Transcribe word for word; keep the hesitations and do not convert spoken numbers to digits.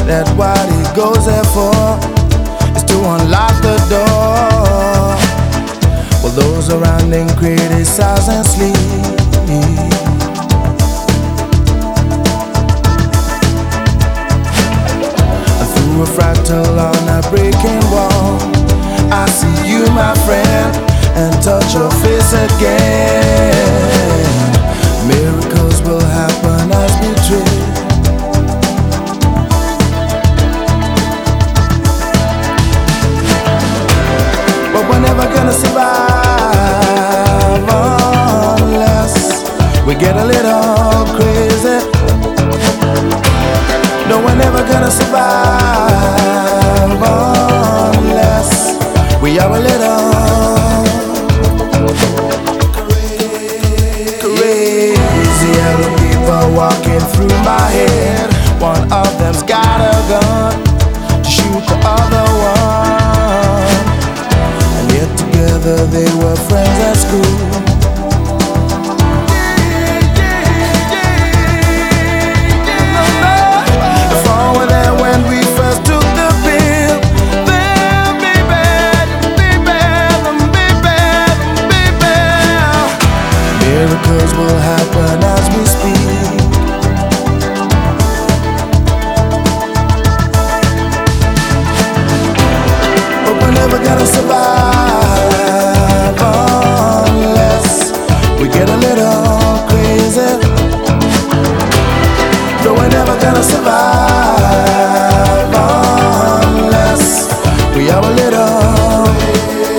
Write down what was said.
That what he goes there for is to unlock the door, while those around him criticize and sleep. And through a fractal on a breaking wall, I see you, my friend, and touch your face again. Miracles will happen as we dream. But we're never gonna survive unless we get a little crazy. No, we're never gonna survive unless we are a little crazy. Yellow people walking through my head. One of them's got a gun to shoot the other one, and yet together they were friends at school. If all were there when we first took the pill, then baby, baby, baby, baby, miracles will happen as we speak. But we're never gonna survive unless we get a little crazy. No, we're never gonna survive unless we are a little